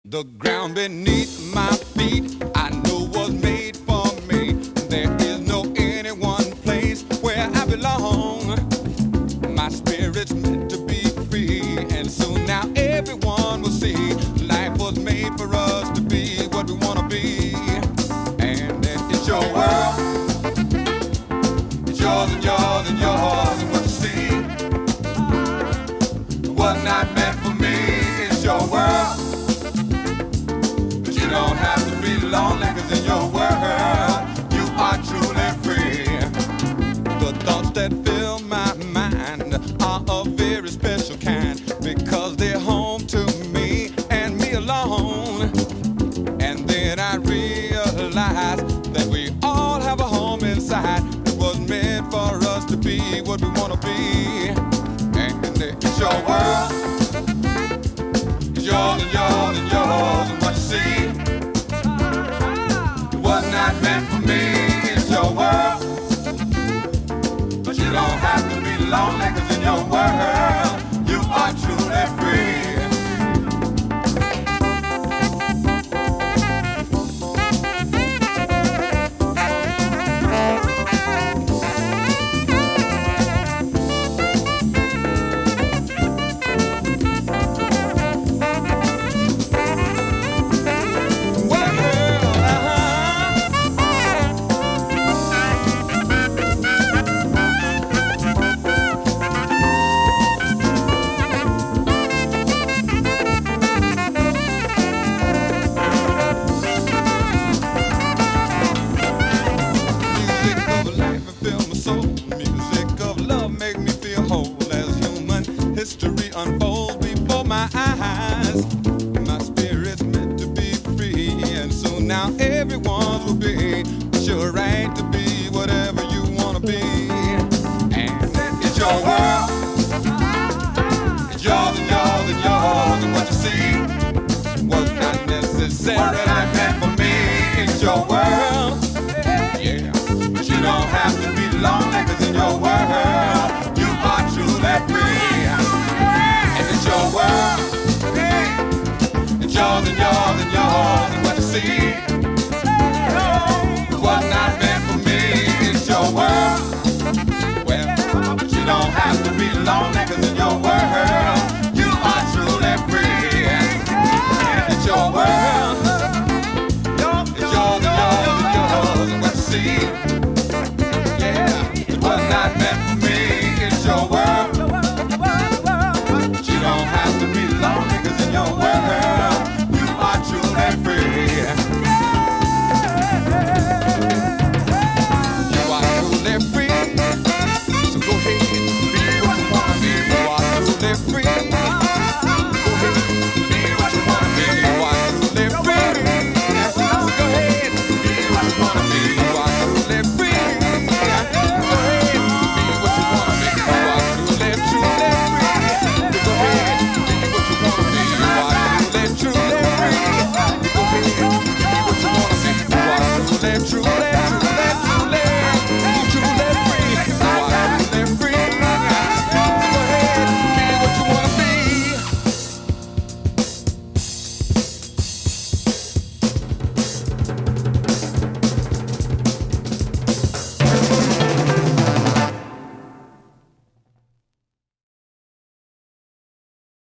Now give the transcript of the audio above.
The ground beneath my feet, I know was made for me. There is no any one place where I belong. My spirit's meant to be free, and soon now everyone will see life was made for us to be what we want to be. And then it's your world, it's yours and yours and yours, and what you see was not meant for me. It's your world. You don't have to be lonely, 'cause in your world you are truly free. The thoughts that fill my mind are a very special kind, because they're home to me and me alone. And then I realize that we all have a home inside that was meant for us to be what we want to be. And it's your world, it's yours and yours and yours, and what you see was not meant for me. It's your world, but you don't have to be lonely, 'cause in your world you are truly free. History unfolds before my eyes. My spirit's meant to be free, and soon now everyone's will be. It's your right to be whatever you want to be. And it's your world, it's yours and yours and yours, and what you see was not necessarily meant for me. It's your world, yeah, but you don't have to be lonely, 'cause in your world you are truly free. It's your world, it's yours and yours and yours, and what you see